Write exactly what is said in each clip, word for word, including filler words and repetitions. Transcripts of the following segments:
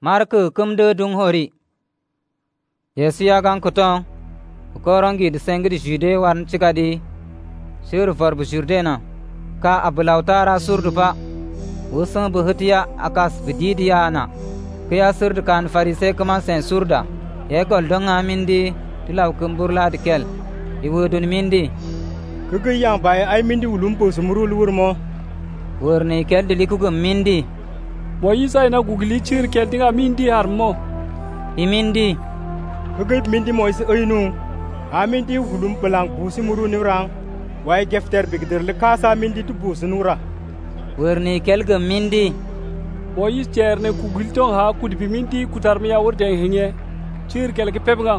Marku kumde dung hori. Yesu ya gang kutong. Korongi de sengi de jude warn cikadi. Sur for bujurdena. Ka abulautara surdupa. Usang buhutiya akas bididiya na. Kaya surd kan farise kama sen surda. Ekol dong amindi tilaw kumburla dikel. Iwudun mindi. Kugu yang bay ay mindi ulumpo sumuru lurmo. Wurni kel dilikugum mindi. Mo yisa ina gugli chir kel tinga mindi harmo. Imindi. Kugu mindi mo is oynu. Amindi ulum pelang busi muru nurang. Wai gefter bigder lekasa mindi tu busi nura. Wurni kel gum mindi. Mo yis cherne kugli tong ha kudbi mindi kutarmiya wurdeng hinge. Chir kel ke pebnga.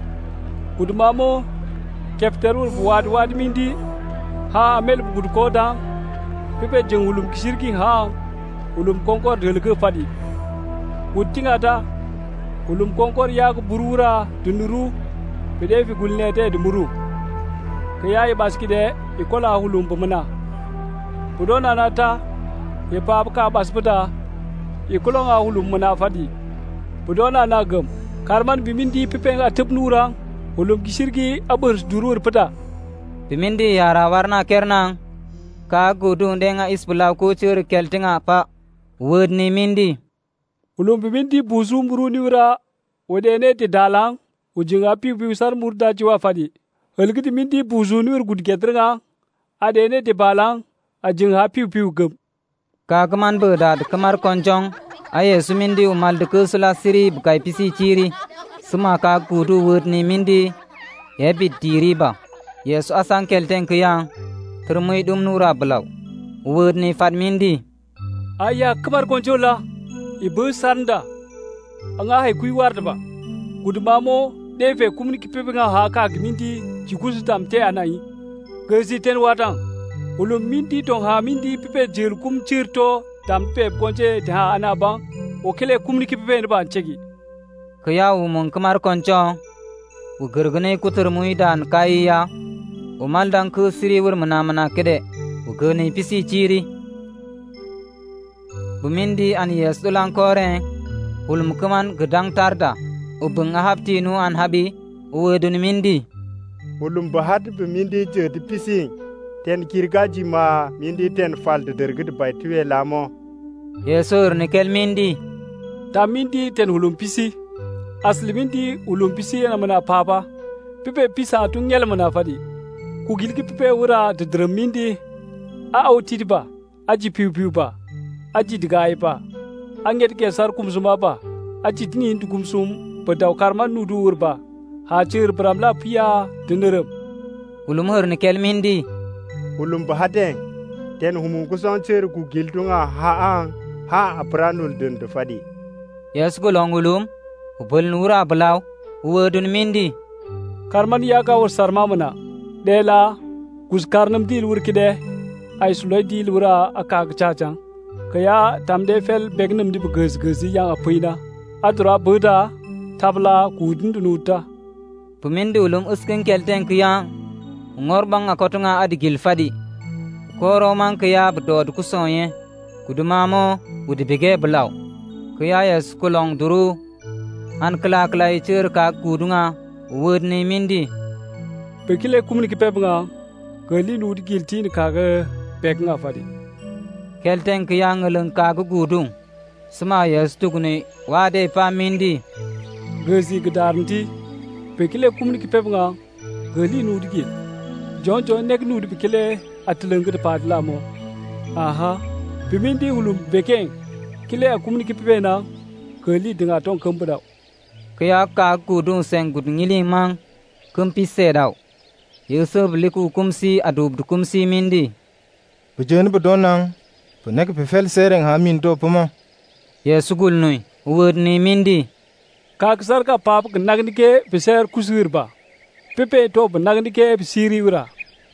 Kudmamo gefter wur wad wad mindi. Ha amel bugud koda. Pepe jeng ulum kisirki ha. Ulum konkor delge fadi. Kutinga ta. Ulum konkor yak burura dunuru. Pede fi gulne te dumuru. Kaya i baskide ikola ulum pemena. Budona nata. Ye pap ka baspeda. Ikolonga ulum mena fadi. Budona nagem. Karman bimindi pepe nga tepnura. Ulum kisirki abers durur peda. Bimindi yara warna kernang. Ka gudung denga isbulaw kucur keltinga pa. Wud ni mindi. Ulum bimindi buzu muru niura. Wedene ti dalang. Ujinga piu piu sar murda jiwa fadi. Helgiti mindi buzu niur gud getrenga. Adene ti balang. Ajinga piu piu gem. Ka keman bedad kemar konjong. Aye sumindi umal de kusula siri bukai pisi ciri. Suma ka gudu wud ni mindi. Yebit diri ba. Yesu asang kelteng kiyang. Termui dum nura belaw. Wud ni fat mindi. Aya kemar konjola. Ibu sanda. Anga hai kui warda ba. Gudmamo defe kumni kipepe nga haka gmindi chikusu tamte anai. Gezi ten watang. Ulum mindi tong ha mindi pipe jir kum chirto tampe konje ha anaba. Okele kumni kipepe nba chegi. Kaya umung kemar konjong. Ugergene kutermui dan kaya. Umal dan ku siri wur mana-mana kede. Ugene pisi ciri. Bumindi an Yesu lang koreng. Ulum keman gedang tarda. Ubeng ahapti nu an habi. Uwedun mindi. Ulum bahat bumindi jodi pisi. Ten kirgaji ma mindi ten fal de dergid bay tuwe lamo. Yesu nikel mindi. Ta mindi ten ulum pisi. Asli mindi ulum pisi yana mana papa. Pipe pisa tung yel mana fadi. Kugilki pipe wura de drum mindi. A autidi ba. Aji piu piu ba. Aji digai ba. Anget ke sar kumsuma ba. Aji tini intu kumsum. Badaw karman nudu urba. Hajir bramla pia denerem. Ulum hur nikel mindi. Ulum bahadeng. Ten humu kusong cer ku gildunga haang. Ha apranul den de fadi. Yes gulong ulum. Ubul nura belaw. Uwedun mindi. Karman yaga ur sarma mana. Dela. Kus karnam dil urkide. Ay sulay dil ura akag chachang. Kaya tamde fel begnam di begez gezi yang apuina. Adura buda. Tabla kudin dunuta. Pumindi ulum uskin kelten kiyang. Ngorbang akotunga adigil fadi. Koro man kaya bedod kusonye. Kudumamo udibige belaw. Kaya yes kulong duru. An kala kala ichir ka kudunga. Wud ni mindi. Bekile kumni kipebnga. Gali nud giltin kaga beknga fadi. Kelten kiyang ngeleng kaga gudung. Sema yes tukuni wade pa mindi. Gezi gedarnti. Bekile kumni kipebnga. Gali nud gil. John John nek nud bekile atleng de padlamo. Aha. Bimindi ulum bekeng. Kile akumni kipebena. Gali denga tong kembedau. Kaya ka gudung seng gudung ngiling mang. Kempi sedau. Yesu beliku kumsi adub kumsi mindi. Bejen bedonang. Penek pefel sereng ha minto pema. Yesu gulnui. Wud ni mindi. Kaksar ka pap nagnike beser kusirba. Pepe to nagnike besiri ura.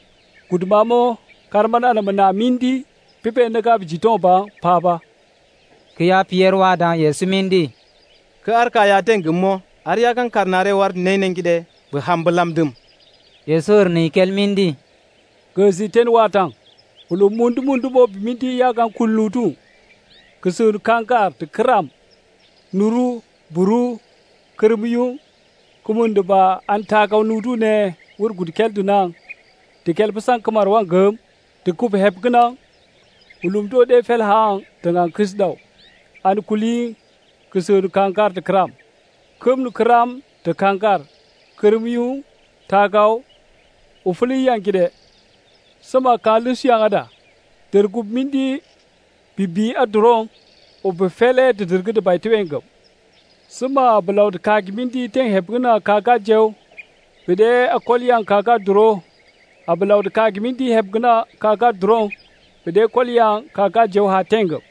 Kudmamo karmana na mana mindi. Pepe naga bijiton ba papa. Kaya Pierre wada Yesu mindi. Ke arka ya tengemo. Arya kan karnare war nenengide. Behambelam dum. Yesu ni kel mindi. Gezi ten watang. Ulum mundu mundu bo mindi ya kan kulutu. Kesur kankar te kram. nuru, buru, kermiyung, kumundu ba an tagaw nudu ne wur gud kel dunang, de kel besang kamar wang gem, de kup hep genang, ulum do de fel hang dengan krisdaw, an kuli kesur kangkar de kram, kem nu kram de kangkar, kermiyung, tagaw, ufli yang kide, sama kalus yang ada, tergup mindi bibi adrong, o befele de derge de baite wengam. Sama belau de kagi mindi teng hebgena kaga jew, bede akol yang kaga dro, abelau de kagi mindi hebgena kaga drong, bede kol yang kaga jew ha tengam.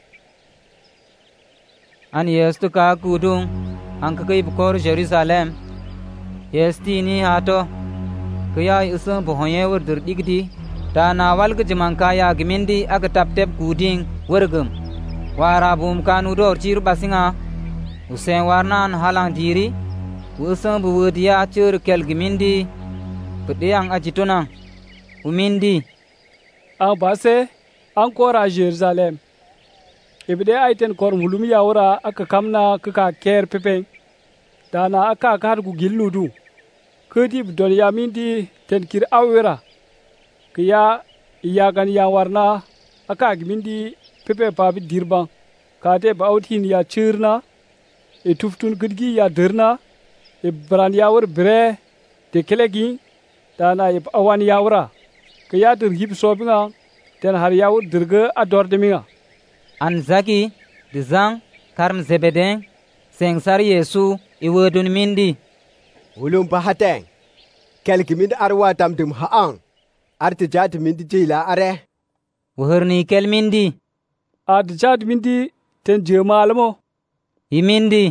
An yestu ka kudung, ang kakay bukor Jerusalem, yesti ni hato, kaya isang buhoye wur dirdigdi, ta nawal ke jemang kaya gimindi aga tap-tap kuding wurgum. Wara bum kanu dor cir basinga, usen warnan halang diri, usen buwudia cur kel gimindi, pedang ajitona, umindi. Ang base, ang kora Jerusalem. Ibide aiten kor mulumi yaura aka kamna kaka ker pepeng, dana aka akar gu gilnudu. Kedi bdol yamindi ten kir awira, kaya iyagan yang warna aka gimindi pepe pabi dirbang, kate ba outin ya chirna, e tuftun gudgi ya derna, e bran yawar bre, de kelegi, dana e awan yawra, kaya dergib sobinga, ten har yawar derge ador deminga. An zaki, dizang, karm zebedeng, sengsar Yesu, iwedun mindi. Ulum bahateng, kelgi mind arwa tam dum haang, artijat mindi jila are. Wuhurni kel mindi. Artijat mindi ten jemalmo. Imindi.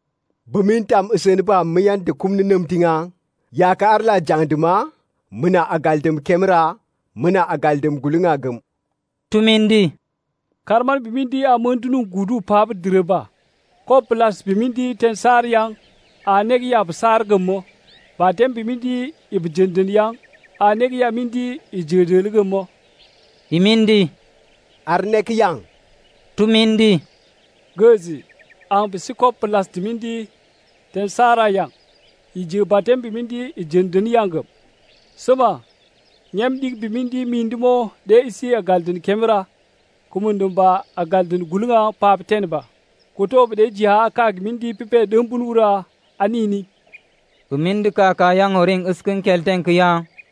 Bumintam usen ba miyan de kumni numtinga, yaka arla jangduma, muna agaldem kemra, muna agaldem gulungagum. Tumindi. Karman bimindi a mëntunu gudu pap direba, ko plus bimindi ten sar yang, anek ya besar gemo, batem bimindi ibjenden yang, anek ya mindi ijedel gemo. Imindi. Arnek yang. Tumindi. Gezi, ang bisi ko plus bimindi ten sara yang, ije batem bimindi ijenden yang gem. Sama, nyem dik bimindi mindimo de isi agalden kemera, kumundum ba agaldun gulunga pap ten ba kuto bede jiha kag mindi pipe dembun ura anini kumindi ka kayang oring uskun kelten kya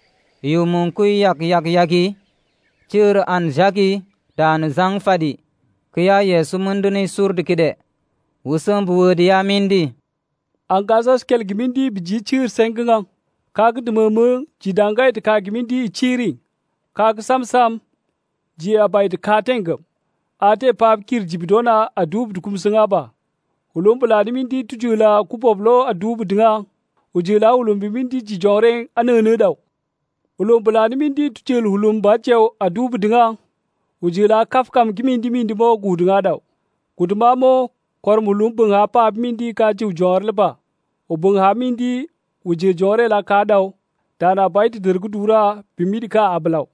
yumun kuy yak yak yaki chir an jaki dan zang fadi kya Yesu munduni surd kide wusum buwodi ya mindi an gazas kel gimindi biji chir sengang kag dumum jidanga it kag mindi chiri kag samsam ji abai de katengam ate pap kir jibidona adub dukum singaba ulum buladi mindi tujula kupoblo adub dinga ujila ulum bimindi jijore anene daw ulum buladi mindi tujul ulum bachew adub dinga ujila kafkam gimindi mindi mo gudinga daw gudma mo kor mulum bunga pap mindi ka ju jorleba ubunga mindi uje jore la ka daw dana baiti dergudura bimidi ka ablaw.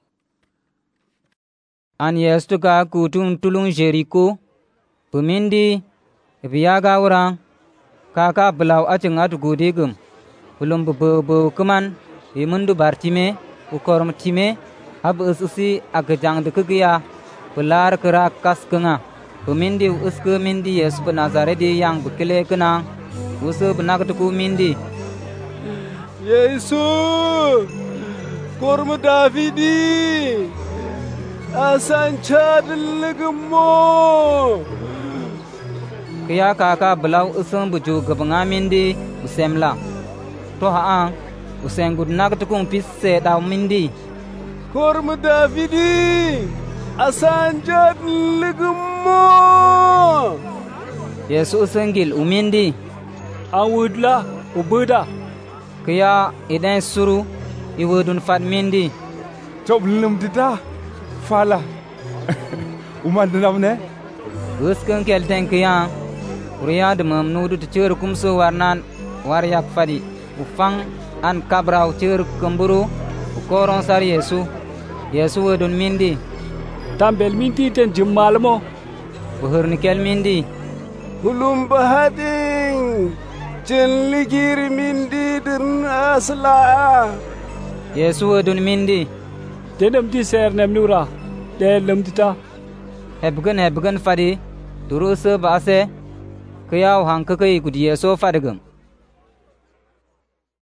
An yestu ka kutung tulung Jericho, pemindi, biyaga orang, kaka belau aceng atu gudigum, belum bebe keman, imundu bartime, ukorum time, hab ususi agajang dekegia, belar kerak kas kenga, pemindi uske mindi Yesu penazaredi yang bekele kenang, usu benak tuku mindi. Yesu, korma Davidi. Asan chadlegmo kaya kaka belau usung buju gabanga mindi usemla to haan useng gudnak tukung pisse daw mindi korma Davidi asan chadlegmo Yesu usengil umindi awudla ubuda kaya iden suru iwudun fat mindi toblum dita fala uman namne usken kelten kya uriya de mamnudu tchur kumso warnan waryak fadi ufang an kabrau chur kumburu ukoron sar Yesu Yesu wedun mindi tambel mindi ten jummalmo buhur nikel mindi hulum bahading jen ligir mindi din asla. Yesu wadun mindi. Denem di ser nem nura. De lem dita. Hebgen hebgen fadi. Turu se baase. Kyaw hang kakai gudi Yesu fadigam.